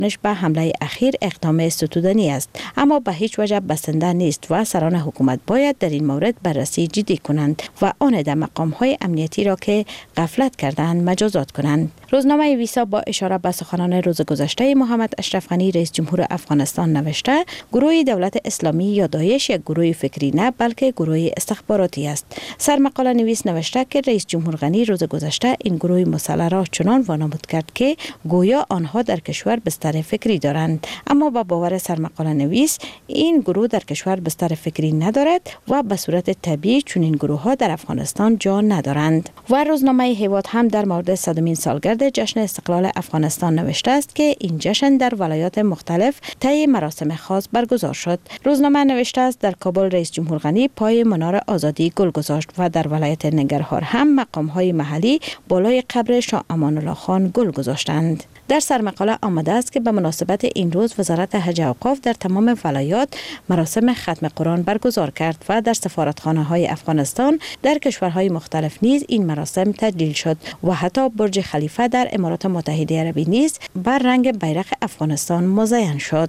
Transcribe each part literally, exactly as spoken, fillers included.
واکنش به حمله اخیر اقدام ستودنی است، اما به هیچ وجه بسنده نیست و سران حکومت باید در این مورد بررسی جدی کنند و آن در مقام‌های امنیتی را که غفلت کردند مجازات کنند. روزنامه ویسا با اشاره به سخنان روز گذشته محمد اشرف غنی رئیس جمهور افغانستان نوشته گروه دولت اسلامی یا داعش یک گروه فکری نه بلکه گروه استخباراتی است. سرمقاله نویس نوشته که رئیس جمهور غنی روز گذشته این گروه مسلح را چنان وانمود کرد که گویا آنها در کشور بستر فکری دارند، اما با باور سرمقاله نویس این گروه در کشور بستر فکری ندارد و به صورت طبیعی چون این گروه ها در افغانستان جا ندارند. و روزنامه هیواد هم در مورد صدمین سالگرد جشن استقلال افغانستان نوشته است که این جشن در ولایات مختلف طی مراسم خاص برگزار شد. روزنامه نوشته است در کابل رئیس جمهور غنی پای منار آزادی گل گذاشت و در ولایت ننگرهار هم مقام‌های محلی بالای قبر شاه امان الله خان گل گذاشتند. در سرمقاله آمده است که به مناسبت این روز وزارت حج و اوقاف در تمام ولایات مراسم ختم قرآن برگزار کرد و در سفارتخانه‌های افغانستان در کشورهای مختلف نیز این مراسم تجلیل شد و حتی برج خلیفه در امارات متحده عربی نیز بر رنگ بیرق افغانستان مزین شد.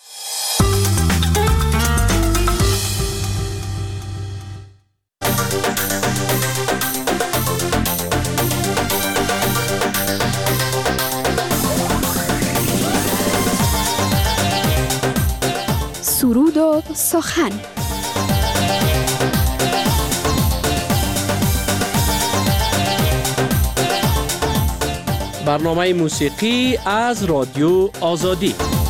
سرود و سخن. برنامه موسیقی از رادیو آزادی.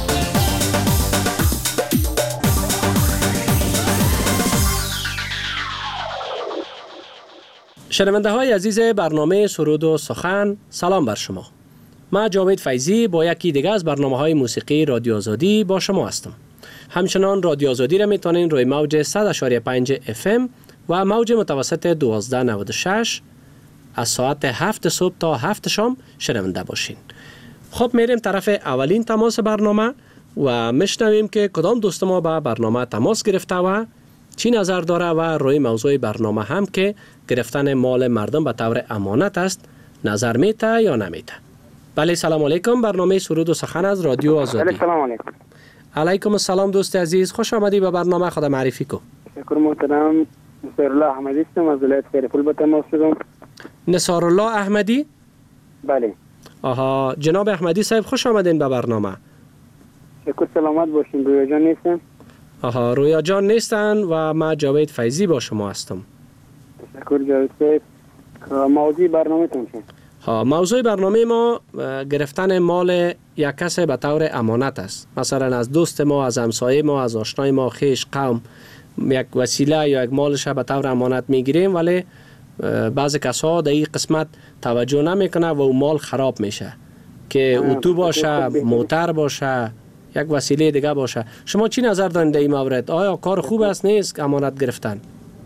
شنونده های عزیز برنامه سرود و سخن، سلام بر شما. من جاوید فیضی با یکی دیگه از برنامه های موسیقی رادیو آزادی با شما هستم. همچنان رادیو آزادی را میتونین روی موج صد و پنج اف ام و موج متوسط دوازده نود و شش از ساعت هفت صبح تا هفت شام شنونده باشین. خب میریم طرف اولین تماس برنامه و میشنویم که کدام دوست ما با برنامه تماس گرفته و چی نظر داره و روی موضوع برنامه هم که گرفتن مال مردم به طور امانت است نظر میته یا نمیته. بله، سلام علیکم. برنامه سرود و سخن از رادیو آزادی. سلام علیکم. علیکم السلام دوست عزیز، خوش آمدی به برنامه. خدا معرفی کو. شکر محترم. نصارالله احمدی هستم از ولایت خیرپور به تماس شدم. نصارالله احمدی؟ بله. آها، جناب احمدی صاحب خوش آمدین به برنامه. شکر، سلامت باشین. رویا جان نیستن؟ آها، رویا جان نیستن و من جاوید فیضی با شما هستم. شکر جاوید صاحب. موضوع برنامه تون چیه؟ ها، موضوع برنامه ما گرفتن مال یک کس به طور امانت است. مثلا از دوست ما، از همسایه ما، از آشنای ما، خویش، قوم یک وسیله یا یک مالش به طور امانت میگیریم، ولی بعضی کسا در این قسمت توجه نمیکنه و اون مال خراب میشه که اتو باشه، موتر باشه، یک وسیله دیگه باشه. شما چی نظر دارین در این مورد؟ آیا کار خوب است نیست امانت گرفتن؟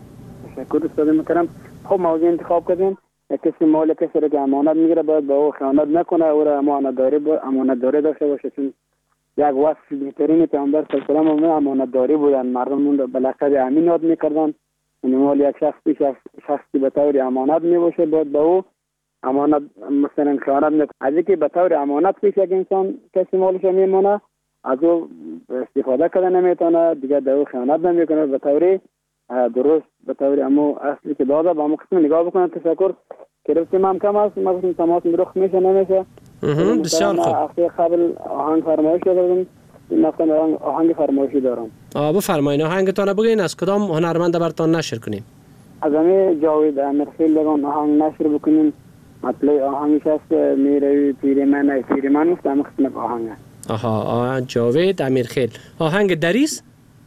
شکر استاد محترم. خب موضوع انتخاب کردین. کسی مال کسی را که امانت میگیره باید به او خیانت نکنه، او را امانت داری امانت داری داشته باشه، چون یک وصف بهترین پیامبر صلی الله علیه و آله امانت داری بودن. مردم اون را به لقب امین یاد میکردن. این مال یک شخصی شخصی به طور امانت میباشه، باید به او امانت مثلا خیانت نکنه. از اینکه به طور امانت پیش یک انسان کسی مالش میمونه، از او استفاده کرده نمیتونه، دیگه به او خیانت نمیکنه، به طور درست به طور امو اصلی که داده با امو قسم نگاه بکنن. تشکر. گرفتیم هم کم است، ما گفتیم تماس رخ میشه نمیشه. بسیار خوب. اخیر قبل آهنگ فرمایش دادم، مثلا آهنگ فرمایشی دارم. آ بفرمایید، آهنگتون بگین از کدام هنرمند براتون نشر کنیم؟ از همه جاوید امیرخیل لگان آهنگ نشر بکنیم. مطلع آهنگش هست میروی پیر من ای پیر من است، همه قسمت آهنگ است. آها، جاوید امیرخیل. آهنگ دریست؟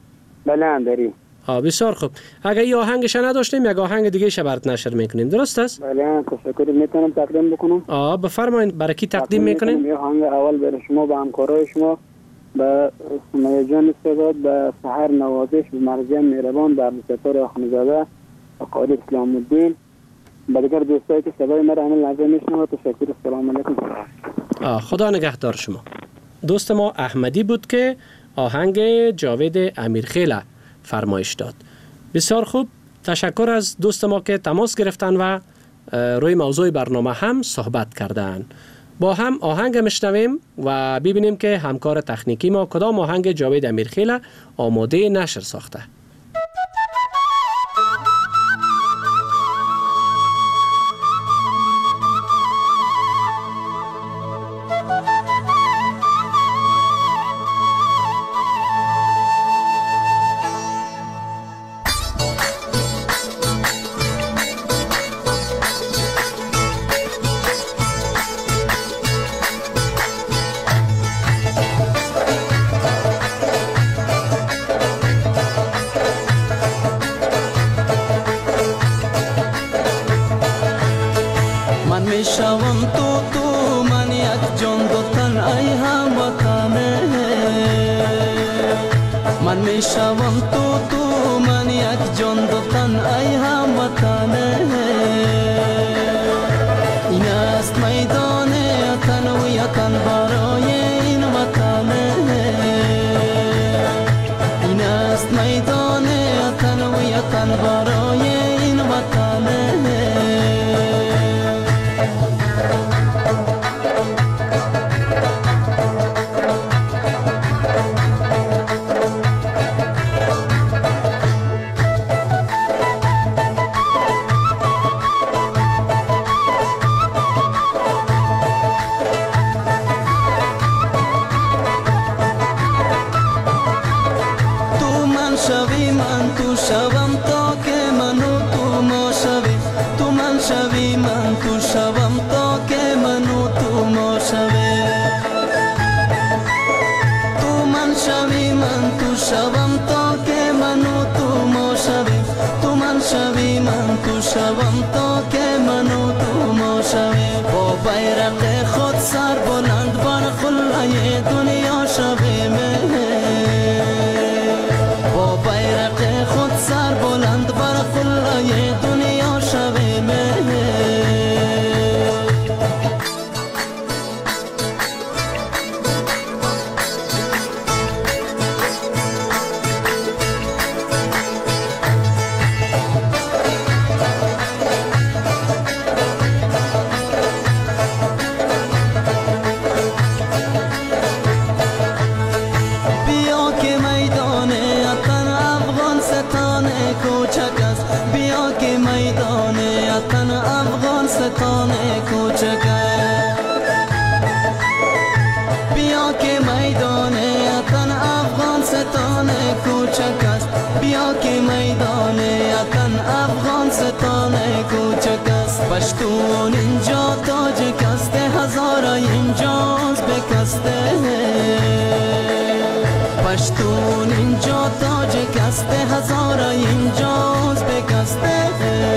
بله دری. آه بسیار خوب. اگه این آهنگش نداشتیم یک آهنگ دیگه ش برات نشر میکنیم، درست است؟ بله، تشکر. میتونم تقدیم بکنم؟ آه بفرمایید. برای کی تقدیم میکنیم؟ این آهنگ اول برای شما، به همکارای شما، به سمیه جان استعداد، به سحر نوازش، به مرجان مهربان، به عبدالستار آخونزاده، به قاری اسلام الدین، به دیگر دوستایی که صدای مرا همه لحظه میشنوند. تشکر. السلام علیکم. آه خدا نگهدار شما. دوست ما احمدی بود که آهنگ جاوید امیرخیل فرمایش داد. بسیار خوب. تشکر از دوست ما که تماس گرفتن و روی موضوع برنامه هم صحبت کردن. با هم آهنگ میشنویم و ببینیم که همکار تکنیکی ما کدام آهنگ جاوید امیرخیل آماده نشر ساخته. پشتون اینجا تاج کسته هزارا اینجاز بکسته پشتون اینجا تاج کسته هزارا اینجاز بکسته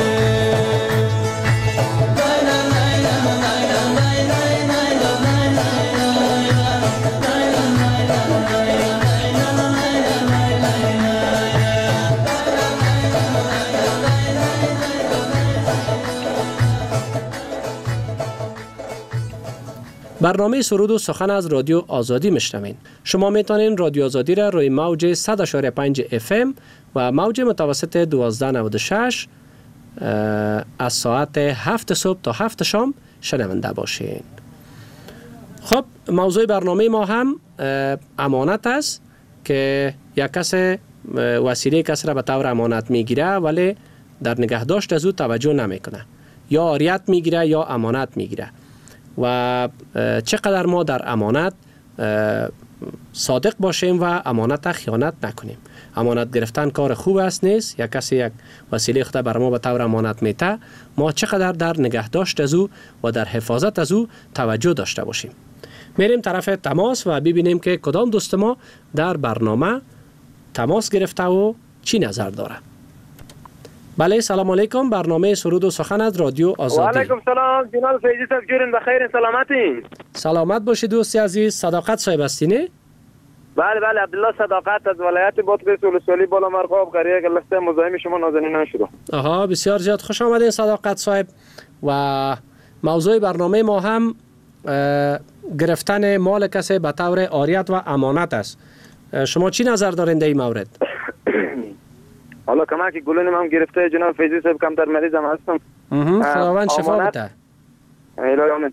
برنامه سرود و سخن از رادیو آزادی میشنوین. شما میتونین رادیو آزادی را روی موج صد و پنج اف ام و موج متوسط دوازده نود و شش از ساعت هفت صبح تا هفت شام شنونده باشین. خب موضوع برنامه ما هم امانت است که یک کس وسیله کس را به طور امانت میگیره ولی در نگهداشت از او توجه نمیکنه، یا عاریت میگیره یا امانت میگیره. و چقدر ما در امانت صادق باشیم و امانت خیانت نکنیم. امانت گرفتن کار خوب است نیست. یک کسی یک وسیله خود بر ما به طور امانت میته، ما چقدر در نگهداشت از او و در حفاظت از او توجه داشته باشیم. میریم طرف تماس و ببینیم که کدام دوست ما در برنامه تماس گرفته و چی نظر داره. بله، سلام علیکم. برنامه سرود و سخن از رادیو آزادی. و علیکم سلام جناب فیضی صاحب، جورین بخیر، سلامتین؟ سلامت باشید دوستی عزیز. صداقت صاحب هستین؟ بله بله، عبدالله صداقت از ولایت بادغیس ولسوالی بالا مرغاب قریه گلسته مزاحم شما نازنینان شدم. آها، بسیار زیاد خوش آمدین صداقت صاحب. و موضوع برنامه ما هم گرفتن مال کسی به طور عاریت و امانت است. شما چی نظر دارین در این مورد؟ حالا کمکی گلونم هم گرفته جناب فیضی صاحب، کمتر مریضم هستم. خداوند شفا بده. الهی آمین.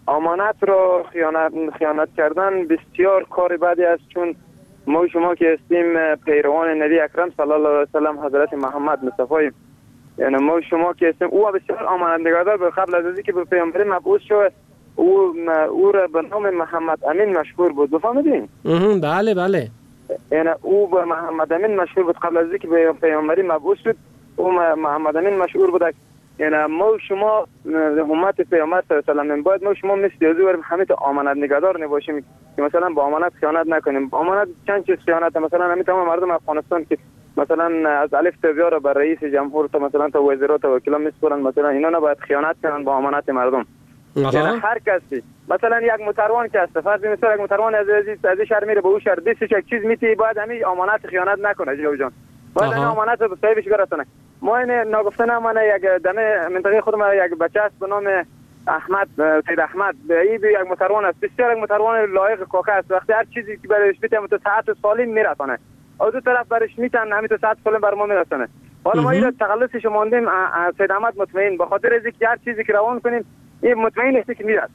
امانت رو خیانت خیانت کردن بسیار کار بدی است، چون ما شما که هستیم پیروان نبی اکرم صلی الله علیه و سلم حضرت محمد مصطفی، یعنی ما شما که هستیم او بسیار امانت نگهدار به قبل از اینکه به پیامبری مبعوث شد او او را به نام محمد امین مشهور بود. بفهمیدین؟ بله بله. یعنی او به محمد امین مشهور بود قبل از اینکه به پیامبری مبعوث شد، او محمد امین مشهور بود. یعنی ما شما امت پیامبر صلی الله علیه و باید ما شما مثل یزو بریم همه تا امانت نگهدار نباشیم که مثلا با امانت خیانت نکنیم. امانت چند چیز خیانت، مثلا همین تمام مردم افغانستان که مثلا از الف تا یا را بر رئیس جمهور تا مثلا تا وزرات تا وکیلا میسپرن، مثلا اینا نباید خیانت کنن با امانت مردم. یعنی هر کسی مثلا یک متروان که است، فرض مثلا یک متروان از از شهر میره به اون شهر دستش یک چیز میتی، باید همین امانت خیانت نکنه جو جان، باید همین امانت به صاحبش برسونه. ما این نگفته نمانه یک دم منطقه خودم یک بچه است به نام احمد، سید احمد، این یک متروان است، بسیار یک متروان لایق کاکا است. وقتی هر چیزی که برایش میتونه تا ساعت سالم میرسونه، از دو طرف برش میتونه همین تا ساعت سالم بر ما میرسونه. حالا ما این تخلصش ماندیم سید احمد مطمئن، به خاطر از اینکه هر چیزی که روان کنیم این مطمئن است که میرسه.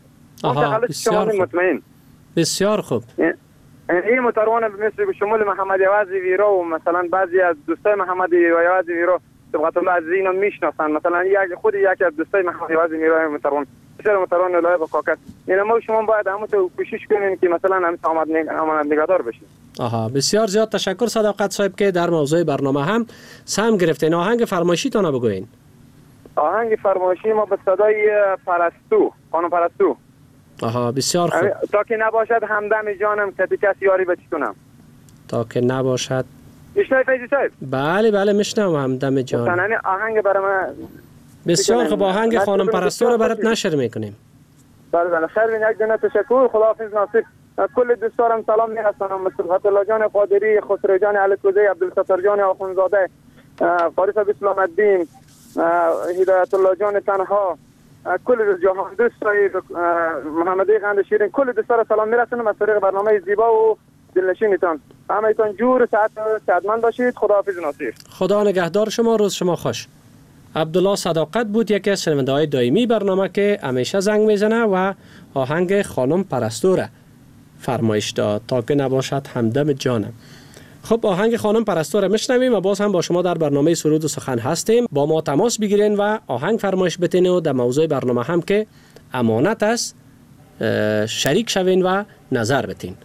بسیار خوب. مطمئن. بسیار خوب. این متروان مثل شمول محمد یوازی ویرا و مثلا بعضی از دوستای محمد یوازی ویرا سبحان الله از اینا میشناسن، مثلا یک خود یک از دوستای محمد یوازی ویرا متروان بسیار متروان لایق کاکا. یعنی ما شما باید همون تو کوشش کنیم که مثلا هم امانت نگهدار بشیم. آها، بسیار زیاد تشکر صداقت صاحب که در موضوع برنامه هم سهم گرفتین. آهنگ فرمایشی تان بگوین. آهنگ فرمایشی ما به صدای پرستو، خانم پرستو. آها، بسیار خوب. تا که نباشد همدم جانم کسی کسی یاری بچی کنم. تا که نباشد. میشنوی فیضی صاحب؟ بله بله میشنوم همدم جان. مثلا آهنگ برای من بسیار خوب. آهنگ خانم پرستو رو برات نشر میکنیم. بله بله. خیر، یک دونه تشکر. خداحافظ ناصر. کل دوستانم سلام میرسونم. مثل فتح جان قادری، خسرو جان الکوزی، عبدالستار جان آخوندزاده، فارس اسلام الدین، هدایت الله جان تنها، کل جهان دوستای محمدی قند شیرین، کل دوستا را سلام میرسونم از طریق برنامه زیبا و دلنشینتان. همه ایتان جور ساعت سعادتمند باشید. خداحافظ ناصر. خدا نگهدار شما، روز شما خوش. عبدالله صداقت بود، یکی از شنونده‌های دائمی برنامه که همیشه زنگ میزنه و آهنگ خانم پرستو را فرمایش داد، تا که نباشد همدم جانم. خب آهنگ خانم پرستو را میشنویم و باز هم با شما در برنامه سرود و سخن هستیم. با ما تماس بگیرین و آهنگ فرمایش بتین و در موضوع برنامه هم که امانت است شریک شوین و نظر بتین.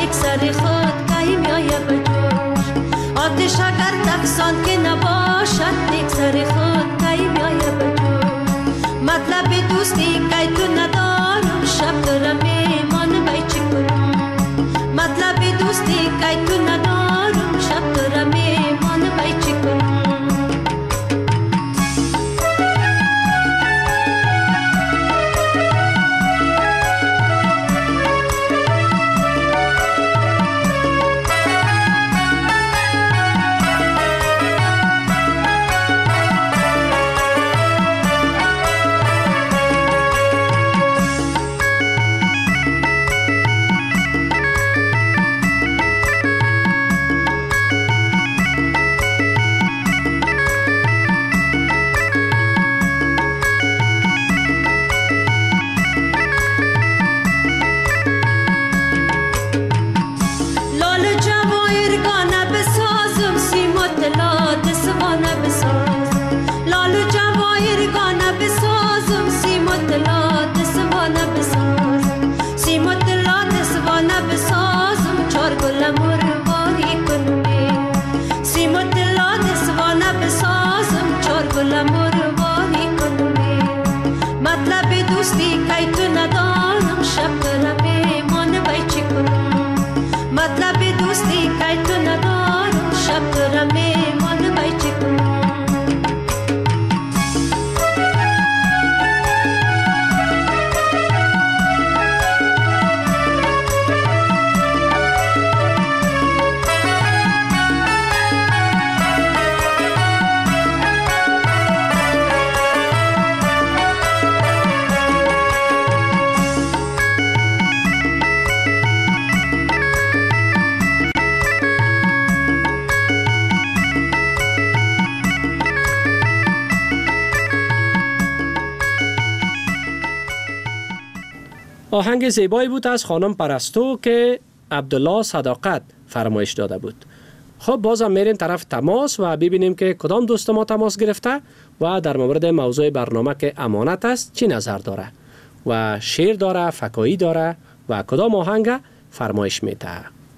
یک سر خود که میایه به جوش آتش اگر تفسان که نباشد یک سر خود که میایه به جوش مطلب دوستی که تو ندارم شب دارم ایمان بای چی کنم مطلب دوستی که تو ندارم شب دارم ایمان بای چی کنم آهنگ زیبایی بود از خانم پرستو که عبدالله صداقت فرمایش داده بود. خب بازم میریم طرف تماس و ببینیم که کدام دوست ما تماس گرفته و در مورد موضوع برنامه که امانت است چی نظر داره و شعر داره، فکایی داره و کدام آهنگ فرمایش میده.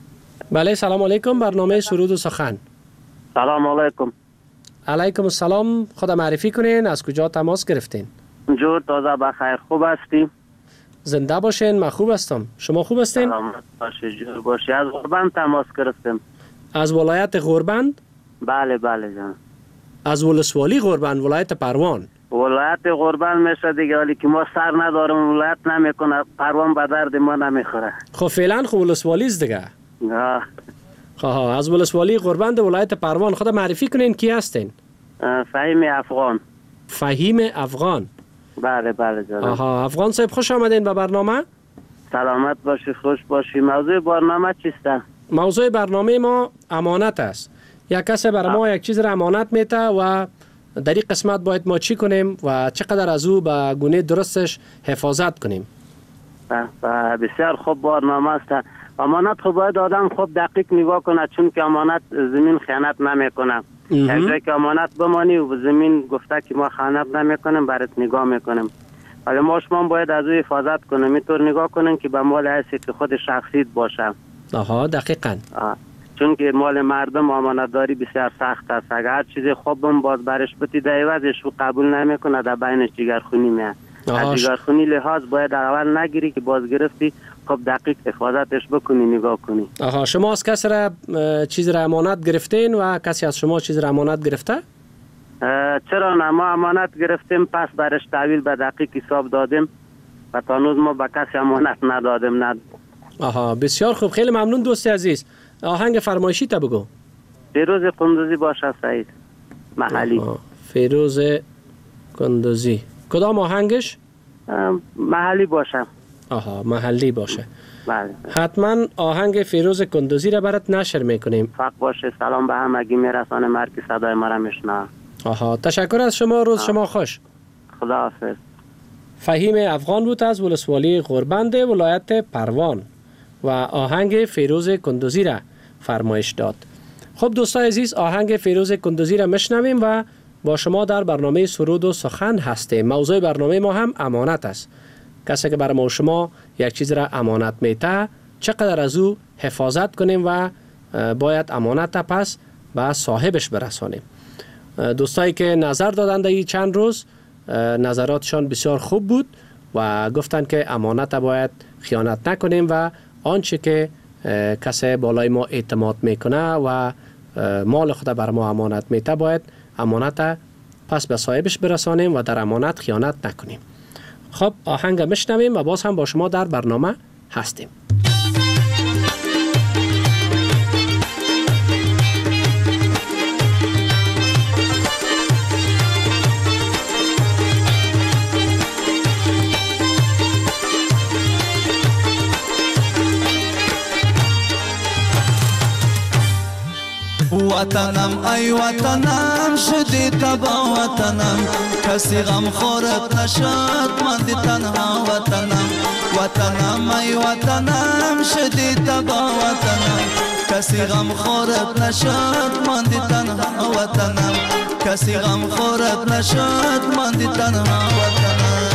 بله سلام علیکم، برنامه سرود و سخن. سلام علیکم. علیکم السلام. خدا معرفی کنین، از کجا تماس گرفتین؟ جور تازه بخیر، خوب هستی؟ زنده باشین، من خوب هستم. شما خوب هستین؟ سلامت باشی، جور باشی. از غربند تماس گرفتیم. از ولایت غربند؟ بله بله جان. از ولسوالی غربند، ولایت پروان. ولایت غربند میشه دیگه، ولی که ما سر ندارم ولایت نمیکنه، پروان به درد ما نمیخوره. خب فعلا خب ولسوالی است دیگه. آه. خب از ولسوالی غربند ولایت پروان خدا معرفی کنین کی هستین؟ فهیم افغان. فهیم افغان. بله بله جان. آها افغان صاحب خوش آمدین به برنامه. سلامت باشی، خوش باشی. موضوع برنامه چیسته؟ موضوع برنامه ما امانت است. یک کسی برای ما یک چیز را امانت میته و در این قسمت باید ما چی کنیم و چقدر از او به گونه درستش حفاظت کنیم. بسیار خوب برنامه است. امانت خب باید آدم خوب دقیق نگاه کنه، چون که امانت زمین خیانت نمیکنه. یک جایی که امانت بمانی و زمین گفته که ما خیانت نمیکنیم برات نگاه میکنیم، ولی ما شما باید از او حفاظت کنیم، اینطور نگاه کنیم که به مال هستی که خود شخصیت باشه. آها دقیقاً. آه. چون که مال مردم امانتداری بسیار سخت است. اگر چیزی خوبم باز برش بتی در عوضش او قبول نمیکنه، در بینش جگرخونی میاد. از جگرخونی لحاظ باید اول نگیری که باز گرفتی خب دقیق حفاظتش بکنی، نگاه کنی. آها شما از کسی را چیز را امانت گرفتین و کسی از شما چیز را امانت گرفته؟ چرا نه، ما امانت گرفتیم پس برش تحویل به دقیق حساب دادیم و تا هنوز ما به کسی امانت ندادیم. ند آها بسیار خوب، خیلی ممنون دوست عزیز. آهنگ فرمایشی تا بگو. فیروز کندوزی باشه سعید محلی. فیروز کندوزی کدام آهنگش؟ محلی باشه. آها محلی باشه. بله. حتما آهنگ فیروز کندوزی را برات نشر میکنیم. فقط باشه. سلام به همگی میرسانه مرد که صدای مرا میشنوه. آها تشکر از شما، روز آه. شما خوش. خداحافظ. فهیم افغان بود از ولسوالی غربند ولایت پروان و آهنگ فیروز کندوزی را فرمایش داد. خب دوستان عزیز، آهنگ فیروز کندوزی را میشنویم و با شما در برنامه سرود و سخن هستیم. موضوع برنامه ما هم امانت است. کسی که برای ما شما یک چیز را امانت میته چقدر از او حفاظت کنیم و باید امانت پس به صاحبش برسانیم. دوستایی که نظر دادند این چند روز نظراتشان بسیار خوب بود و گفتند که امانت باید خیانت نکنیم و آنچه که کسی بالای ما اعتماد میکنه و مال خود بر ما امانت میته باید امانت پس به صاحبش برسانیم و در امانت خیانت نکنیم. خب آهنگ میشنویم و باز هم با شما در برنامه هستیم. وطنم ای وطنم شدی تبا وطنم کسی غم خورت نشد ماندی تنها وطنم وطنم ای وطنم شدی تبا وطنم کسی غم خورت نشد ماندی تنها وطنم کسی غم خورت نشد ماندی تنها وطنم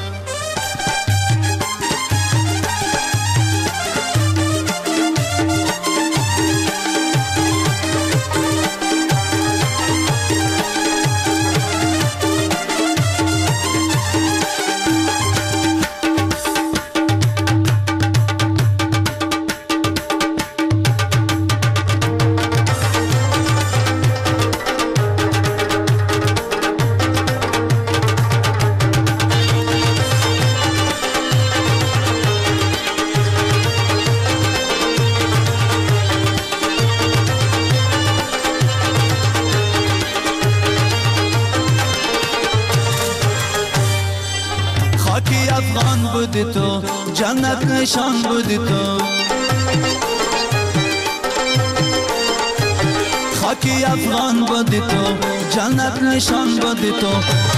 بودی تو جنت نشان بودی تو خاکی افغان بودی تو جنت نشان بودی تو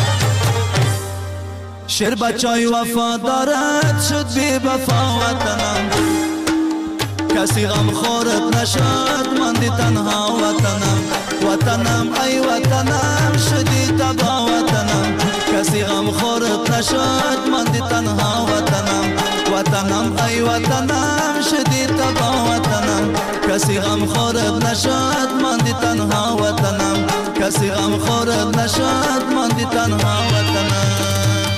شیر بچای وفادارت شد بی وفا وطنم کسی غم خورت نشد ماندی تنها وطنم وطنم ای وطنم شدی تبا وطنم کسی غم خورت نشد ماندی تنها وطنم وطنم ای وطنم شدی تبا وطنم کسی غم خورت نشد ماندی تنها وطنم کسی غم خورت نشد ماندی تنها وطنم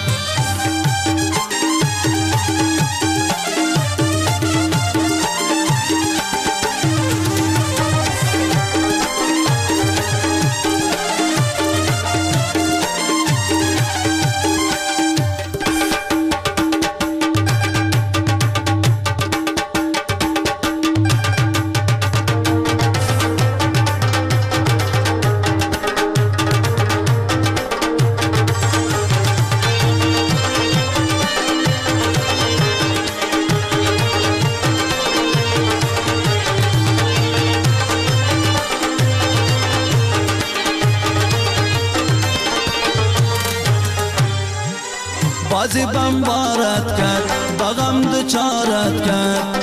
بازی بمبارت کرد بغم دچارت کرد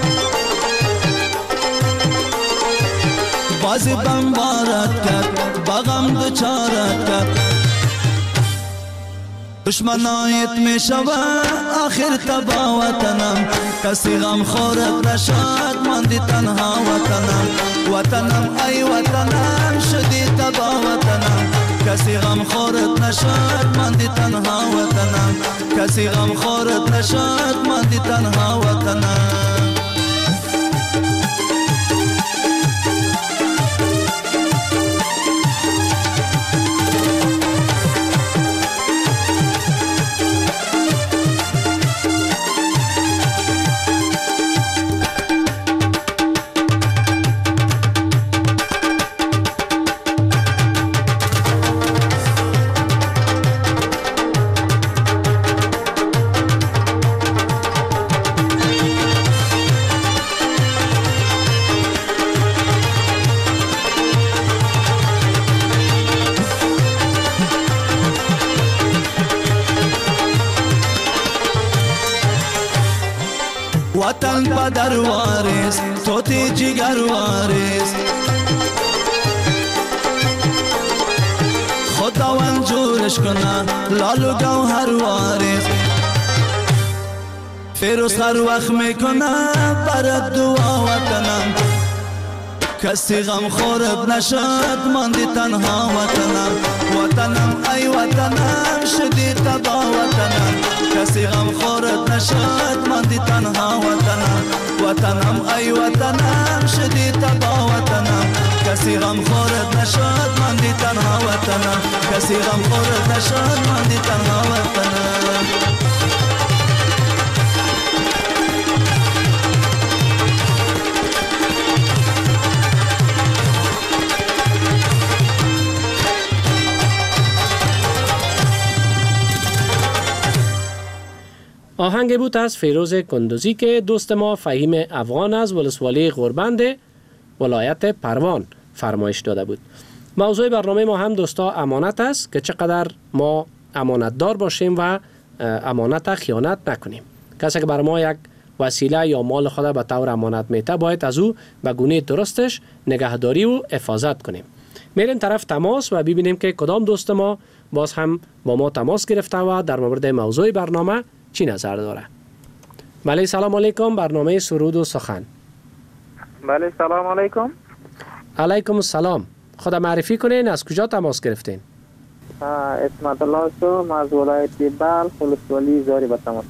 بازی بمبارت کرد بغم دچارت کرد دشمنایت می شود آخر تبا وطنم کسی غم خورت نشد ماندی تنها وطنم وطنم ای وطنم شدی تبا وطنم کسی غم خورت نشد ماندی تنها وطنم کسی غم خورت نشد ماندی تنها وطنم وطن پدر وارث توتی جگر وارث خداوند جورش کنه لالو گوهر وارث فیروز هر وقت میکنم برات دعا وطنم کسی غم خورت نشد ماندی تنها وطنم وطنم ای وطنم شدی تبا وطنم کسی غم خورت نشد ماندی تنها وطنم وطنم ای وطنم شدی تبا وطنم کسی غم خورت نشد ماندی تنها وطنم کسی غم خورت نشد ماندی تنها وطنم آهنگ بود از فیروز کندوزی که دوست ما فهیم افغان از ولسوالی غوربند ولایت پروان فرمایش داده بود. موضوع برنامه ما هم دوستا امانت است که چقدر ما امانت دار باشیم و امانت خیانت نکنیم. کسی که بر ما یک وسیله یا مال خود به طور امانت میته باید از او به گونه درستش نگهداری و حفاظت کنیم. میریم طرف تماس و ببینیم که کدام دوست ما باز هم با ما تماس گرفته و در مورد موضوع برنامه چی نظر داره. بله سلام علیکم، برنامه سرود و سخن. بله سلام علیکم. علیکم السلام. خود معرفی کنین، از کجا تماس گرفتین؟ اسمت الله شو از ولایت بلخ ولسوالی زاری به تماس.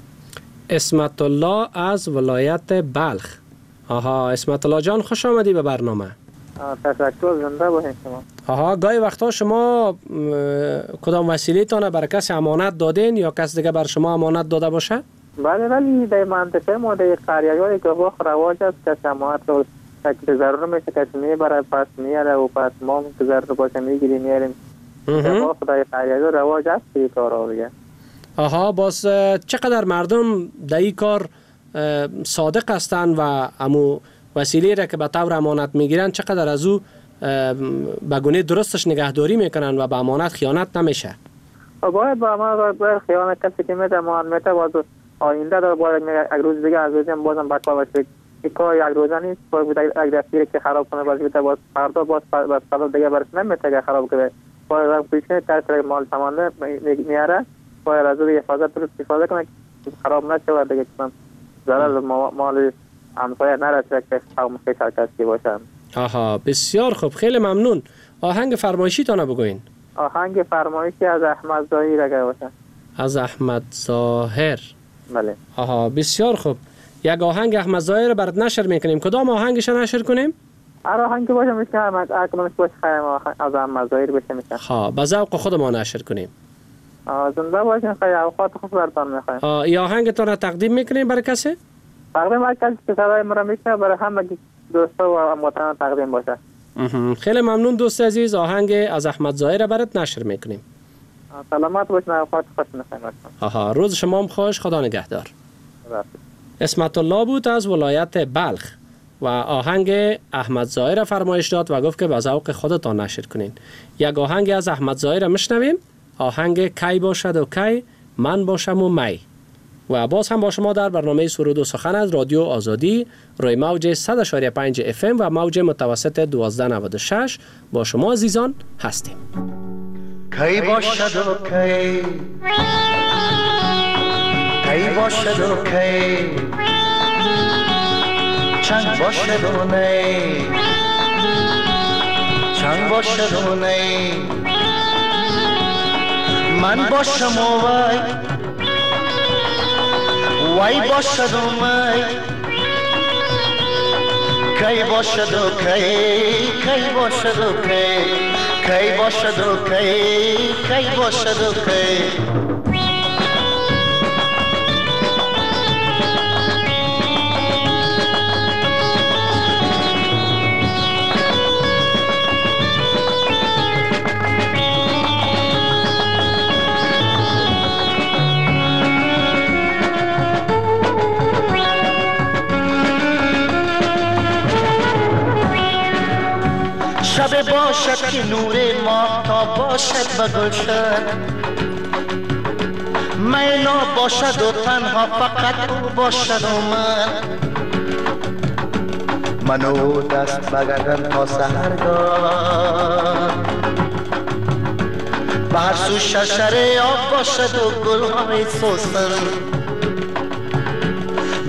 اسمت الله از ولایت بلخ. آها اسمت الله جان خوش آمدی به برنامه. تشکر، زنده باشین شما. آها گاهی وقتا شما کدام وسیله تانه بر کسی امانت دادین یا کس دیگه بر شما امانت داده باشه؟ بله ولی در منطقه ما در قریه‌های گاه رواج است که امانت رو که ضرور میشه کسی میبره پس میاره و پس ما که ضرور باشه میگیری میاریم. در خدای قریه رواج است این کارا دیگه. آها باز چقدر مردم در این کار صادق هستند و امو وسیله را که به طور امانت میگیرن چقدر از او به گونه درستش نگهداری میکنن و به امانت خیانت نمیشه؟ باید با امانت باید خیانت کسی که میده امانت میده باز آینده داره باید یک روز دیگه از روزیم بازم بکار باشه. این کار یک روزه نیست، باید یک دستگیری که خراب کنه باز میده باز فردا باز باز فردا دیگه برش نمیده که خراب کنه. باید پیشنهاد تاثیر مال سامانه میاره باید از روی حفاظت رو استفاده کنه که خراب نشه و دیگه چون ضرر مال همسایه نرسه که قوم شرکت کی باشه. آها بسیار خوب، خیلی ممنون. آهنگ فرمایشی تانه بگوین. آهنگ فرمایشی از احمد ظاهر اگر باشه. از احمد ظاهر. بله. آها بسیار خوب. یک آهنگ احمد ظاهر برات نشر میکنیم. کدام آهنگش نشر کنیم؟ هر آهنگ باشه میشه احمد اکملش باشه خیلی از احمد ظاهر بشه میشه. ها به ذوق خود ما نشر کنیم. زنده باشین، خیلی اوقات خوب براتون میخوایم. آ این آهنگتون را تقدیم میکنیم برای کسی؟ تقدیم برای کسی که صدای ما را میشنوه برای همه دوستا و هموطنان تقدیم باشه. خیلی ممنون دوست عزیز، آهنگ از احمد ظاهر برات نشر میکنیم. سلامت باشین، اوقات خوش میخوایم. آها روز شما هم خوش، خدا نگهدار. اسمت الله بود از ولایت بلخ و آهنگ احمد ظاهر فرمایش داد و گفت که به ذوق خودتان نشر کنین. یک آهنگ از احمد ظاهر میشنویم، آهنگ کی باشد و کی من باشم و می. و باز هم با شما در برنامه سرود و سخن از رادیو آزادی روی موج صد و پنج اف ام و موج متوسط دوازده نود و شش با شما عزیزان هستیم. کی باشد و کی کی باشد و کی چنگ باشد و نی چنگ باشد و نی من باشم و وی وی باشد و می کی باشد و کی کی باشد و کی کی باشد و کی کی باشد و کی شب باشد که نور ماه تا باشد و گلشن مینا باشد و تنها فقط او باشد و من منو دست بگردن تا سحرگاه به هر سو شرشره آب باشد و گلهای سوسن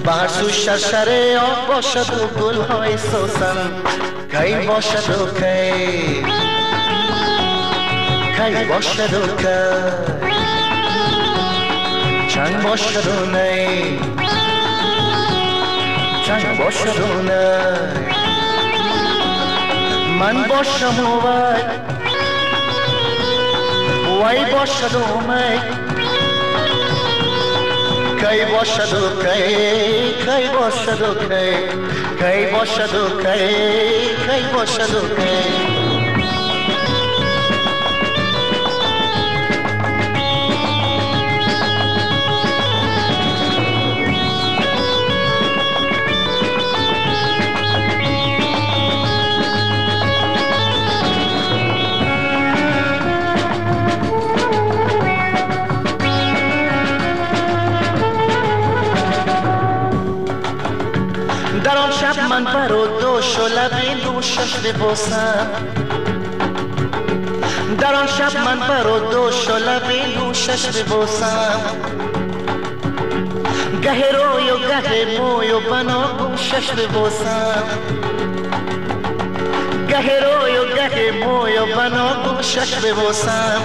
به هر سو شرشره آب باشد و گلهای سوسن کی باشد و کی کی باشد و کی چنگ باشد و نی چنگ باشد و نی من باشم و وی وی باشد و می کی باشد و کی کی باشد و کی کی باشد و کی کی باشد و کی در آن شب من بر و دوش و لب نوشش ببوسم در آن شب من بر و دوش و لب نوشش ببوسم گه روی و گه موی و بناگوشش ببوسم گه روی و گه موی و بناگوشش ببوسم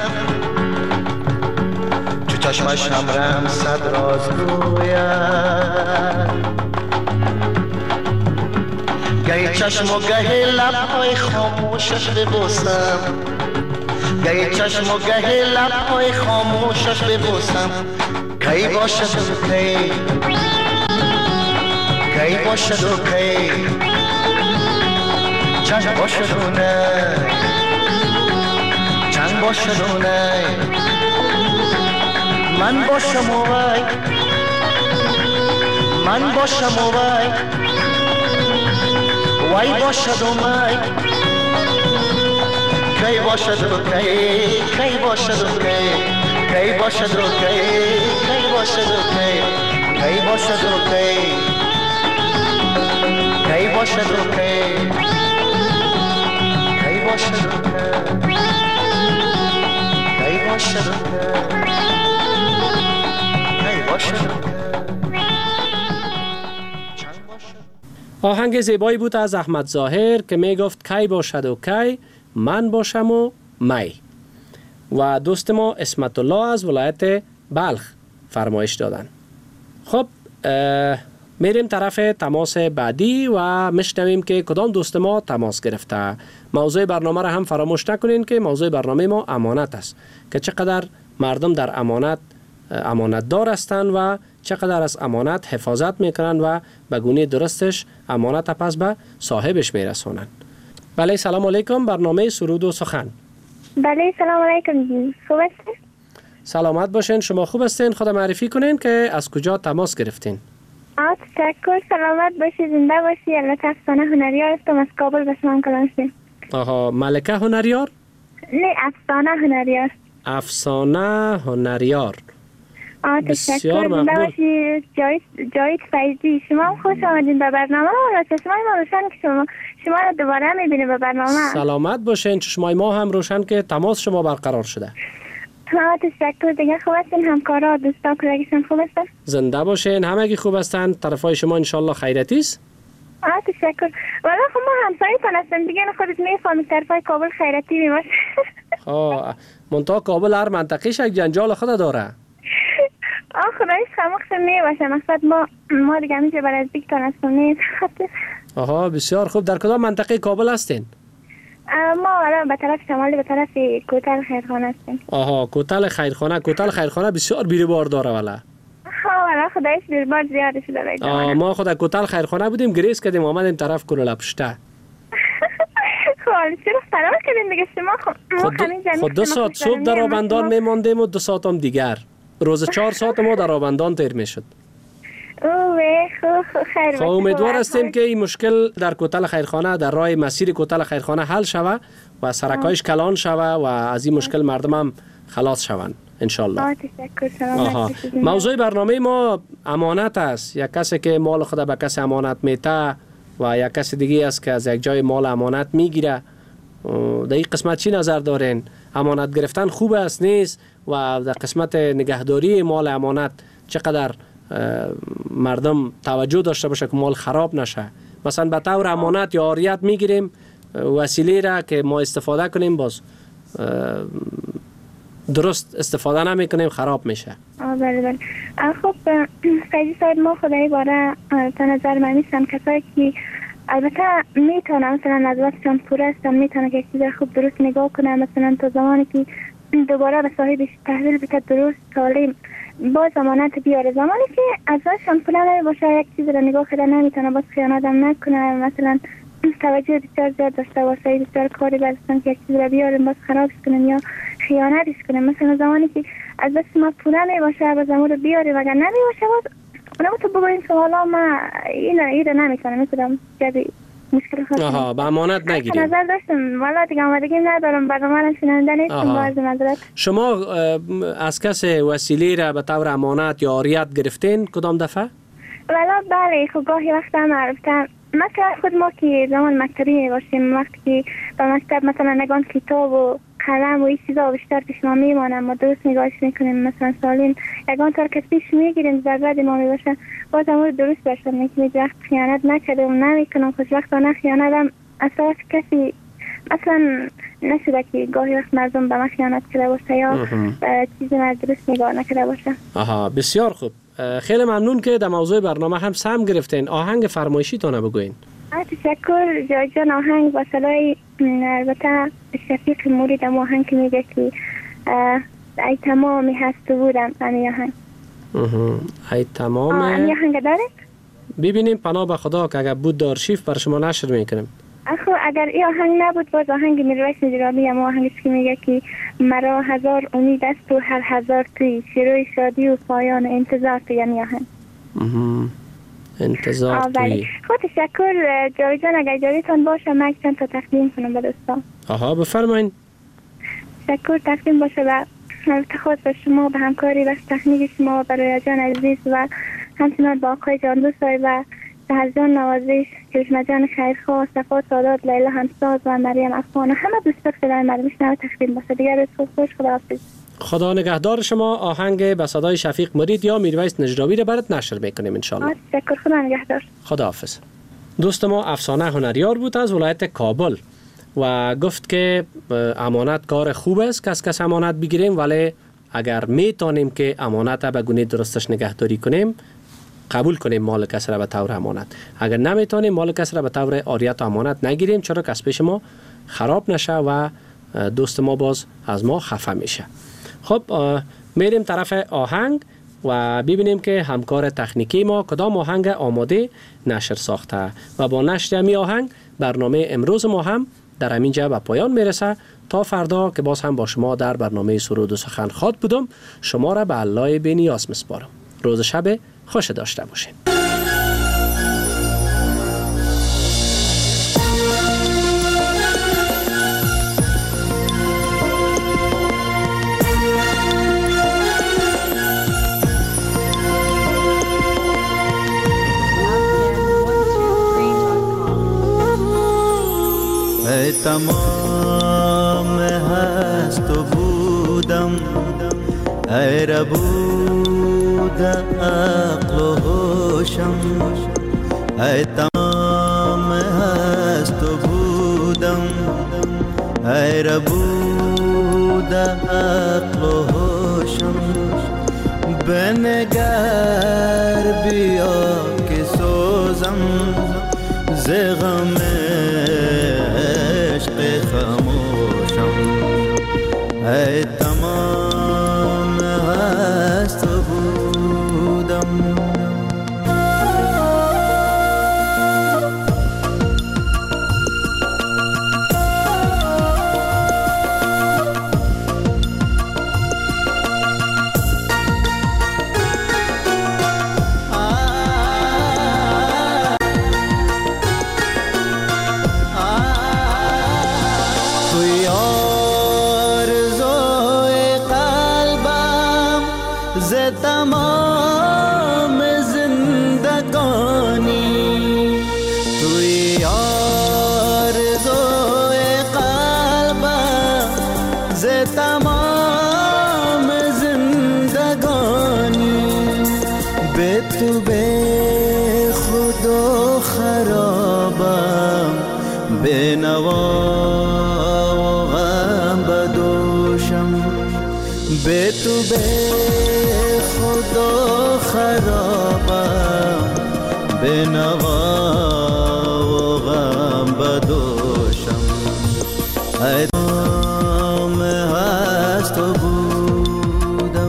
تو چشمش همرم صد راز گویم گهی چشم و گهی لبهای خاموشش ببوسم گهی چشم و گهی لبهای خاموشش ببوسم کی باشد و کی کی باشد و کی چنگ باشد و نه چنگ باشد و نه من باشم و وی من باشم و وی وی باشد و می کی باشد و کی کی باشد و کی کی باشد و کی کی باشد و کی کی باشد و کی کی باشد و کی کی باشد و کی کی باشد و کی باشد و کی آهنگ زیبایی بود از احمد ظاهر که می گفت کی باشد و کی من باشم و می. و دوست ما اسمت الله از ولایت بلخ فرمایش دادن. خب میریم طرف تماس بعدی و میشنویم که کدام دوست ما تماس گرفته. موضوع برنامه را هم فراموش نکنین که موضوع برنامه ما امانت است که چقدر مردم در امانت امانت دار هستند و چقدر از امانت حفاظت میکنن و به گونه درستش امانت پس به صاحبش میرسونن. بله سلام علیکم، برنامه سرود و سخن. بله سلام علیکم، خوب هستین؟ سلامت باشین، شما خوب هستین؟ خود معرفی کنین که از کجا تماس گرفتین؟ آه تشکر، سلامت باشی، زنده باشی. البته افسانه هنریار هستم، از کابل به شما کلام هستیم. آها، ملکه هنریار؟ نه افسانه هنریار. افسانه هنریار. آه تشکر، زنده باشی. جاید جاید فیضی، شما هم خوش آمدین به برنامه و چشمای ما روشن که شما شما رو دوباره میبینیم به برنامه. سلامت باشین، چشمای ما هم روشن که تماس شما برقرار شده. ها تشکر. دیگه خوب هستین؟ همکارا دوستا کلاگیشون خوب هستن؟ زنده باشین، همگی خوب هستن. طرفای شما انشالله خیرتی است؟ آه تشکر. والا خب ما همسایتون هستیم دیگه، خودت میفهمی طرفای کابل خیرتی میباشه. ها منطقه کابل هر منطقهش یک جنجال خود داره. آه خدایش خمخشم میباشه، مقصد ما ما دیگه همیشه برای نزدیکتان هستم نیست. آها بسیار خوب. در کدام منطقه کابل هستین؟ ما والا به طرف شمالی، به طرف کوتل خیرخانه هستیم. آها کوتل خیرخانه. کوتل خیرخانه بسیار بیربار داره والا. ها والا خدایش بیربار زیاد شده. آه ما خود کوتل خیرخانه بودیم، گریز کردیم آمدیم طرف کلوله پشته. خب چرا فرار کردیم دیگه شما؟ خب خود دو ساعت صبح در آبندان میماندیم و دو ساعت هم دیگر. روز چهار ساعت ما در آبندان تیر میشد. اوه خب خیر. خب امیدوار هستیم که این مشکل در کوتل خیرخانه در راه مسیر کوتل خیرخانه حل شوه و سرکایش کلان شوه و از این مشکل مردم هم خلاص شوند ان شاء الله. تشکر. موضوع برنامه ما امانت است. یک کسی که مال خود به کسی امانت میته و یک کسی دیگه است که از یک جای مال امانت میگیره. در این قسمت چی نظر دارین؟ امانت گرفتن خوب است نیست؟ و در قسمت نگهداری مال امانت چقدر مردم توجه داشته باشه که مال خراب نشه. مثلا به طور امانت یا عاریت میگیریم وسیله را که ما استفاده کنیم باز درست استفاده نمی کنیم خراب میشه. آه بله بله. خب فیضی صاحب ما خدایی باره تا نظر من نیستم کسایی که البته میتونه مثلا از وقتشان پوره هستن میتونه که چیز خوب درست نگاه کنه، مثلا تا زمانی که دوباره به صاحبش تحویل بده درست سالم با ضمانت بیاره. زمانی که از وقتشان پوره نمی باشه یک چیز را نگاه کنه نمیتونه باز خیانت هم نکنه، مثلا توجه بسیار زیاد داشته باشه بسیار کاری برستن که یک چیز را بیاریم باز خرابش کنیم یا خیانتش کنیم. مثلا زمانی که از دست ما پوره می باشه باز زمان رو بیاریم، اگر نمی باشه باز اونم تو بگویم که حالا ما این ایره نمیتونم مثلا جدی مشکل خواستم. آها به امانت نگیریم. نظر داشتم والا دیگه آمدگی ندارم برنامه را شنونده نیستم باز مذارت. شما از کس وسیله را به طور امانت یا عاریت گرفتین کدام دفعه؟ والا بله خب گاهی وقت هم عرفتم مثلا خود ما که زمان مکتبی باشیم وقتی که به مکتب مثلا نگان کتاب و قلم و این چیزا بیشتر پیش ما میمانم ما درست نگاهش میکنیم مثلا سالین یگان طور که پیش میگیریم ضرورت ما میباشه باز امور درست باشه میکنیم وقت خیانت نکردم نمیکنم خوش وقت نه خیانت هم اصلا کسی مثلا نشده که گاهی وقت مردم به ما خیانت کرده باشه یا چیزی ما درست نگاه نکرده باشه. آها بسیار خوب. خیلی ممنون که در موضوع برنامه هم سهم گرفتین. آهنگ فرمایشی تانه بگوین. تشکر جای جان. آهنگ با صدای البته شفیق موری در آهنگ که میگه که ای تمامی هست بودم این آهنگ. ای تمام این آهنگ دارید؟ ببینیم پناه به خدا که اگر بود در آرشیو بر شما نشر میکنیم. اخو اگر این آهنگ نبود باز آهنگ میرویس نجرابی هم آهنگش که میگه که مرا هزار امید است و هر هزار توی شروع شادی و پایان انتظار توی یعنی آهنگ انتظار توی. خود تشکر جاوید جان. اگر جاویدتان باشه من چند تا تقدیم کنم به دوستان. آها بفرمایید. تشکر تقدیم باشه و تخص به شما به همکاری و تکنیک شما برای جان عزیز و همچنان با آقای جان دوستای و سهر جان نوازش کرشمه جان خیرخواه صفا سادات لیلا همساز و مریم افغان همه دوستان صدای مردمش نو تقدیم باشه. دیگر روز خوش خداحافظ. خدا نگهدار شما. آهنگ به صدای شفیق مرید یا میرویس نجراوی را برات نشر میکنیم ان شاء الله. تشکر. خدا نگهدار. خداحافظ. دوست ما افسانه هنریار بود از ولایت کابل و گفت که امانت کار خوب است که از کس امانت بگیریم، ولی اگر میتونیم که امانت به گونه درستش نگهداری کنیم قبول کنیم مال کس را به طور امانت. اگر نمیتونیم مال کس را به طور عاریت امانت نگیریم چرا که از پیش ما خراب نشه و دوست ما باز از ما خفه میشه. خب میریم طرف آهنگ و ببینیم که همکار تکنیکی ما کدام آهنگ آماده نشر ساخته و با نشر می آهنگ برنامه امروز ما هم در همینجا به پایان میرسه. تا فردا که باز هم با شما در برنامه سرود و سخن خواد بودم شما را به الله بی‌نیاز میسپارم. روز شب خوش داشته باشین. ای تمام هست و بودم ای ربود عقل و هوشم ای تمام هست و بودم ای ربود عقل و هوشم بنگر بیا که سوزم ز غم عشق خاموشم ای تمام هست و بودم به تو به خدا خرابم، به نوا و غم بدوشم. ایدام هست تو بودم،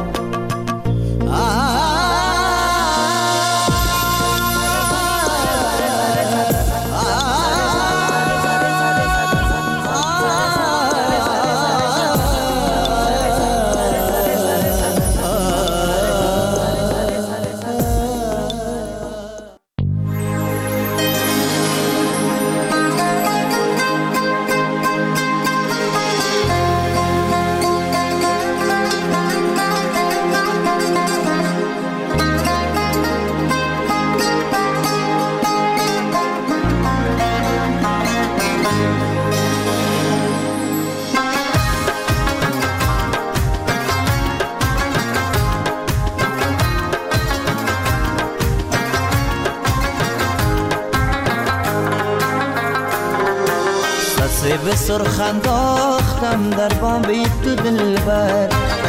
به سرخ انداختم در بام بی تو دلبر،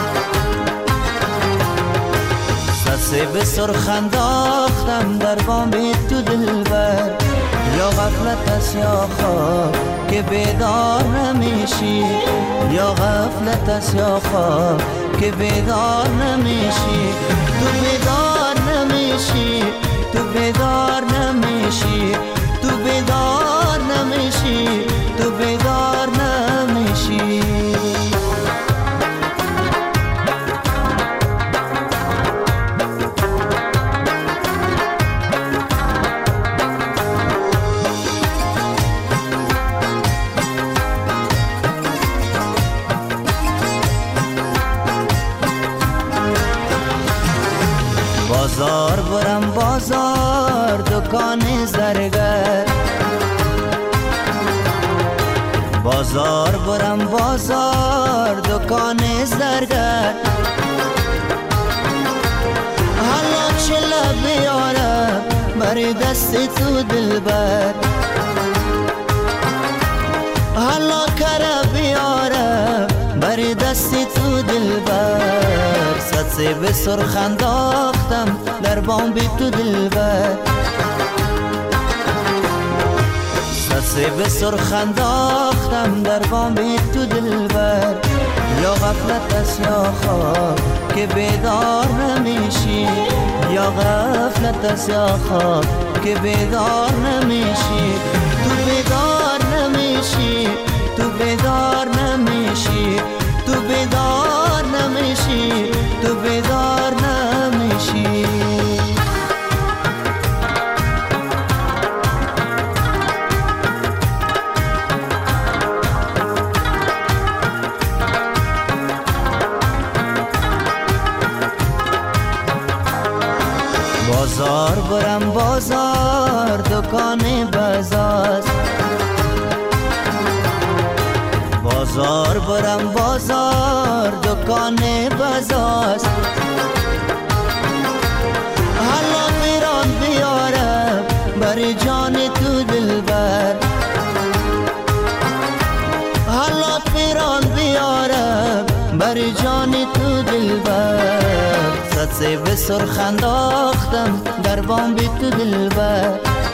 سسه به سرخ انداختم در بام بی تو دلبر. یا غفلت است یا خواب که بیدار نمیشی، یا غفلت است یا خواب که بیدار نمیشی. تو بیدار نمیشی، تو بیدار نمیشی، تو بیدار نمیشی، تو بیدار نمیشی. بازار برم بازار دکان زرگر، بازار برم بازار دکان زرگر. حالا چلا بیارم بر دست تو دلبر، حالا کرا بیارم بر دست تو دلبر. سطسه به سرخ انداختم در بام بی تو دلبر، سطسه به سرخ انداختم در بام بی تو دلبر. یا غفلت است یا خواب که بیدار نمیشی، یا غفلت است یا خواب که بیدار نمیشی. تو بیدار نمیشی، تو بیدار نمیشی، تو بیدار نمیشی، تو بیدار نمیشی. بازار برم بازار دکان بازار، بازار برم بازار دکان بازار. حالا میران بیارم بر جان تو دلبر، حالا میران بیارم بر جان تو دلبر. سطسه به سرخ انداختم در بام بی تو دلبر،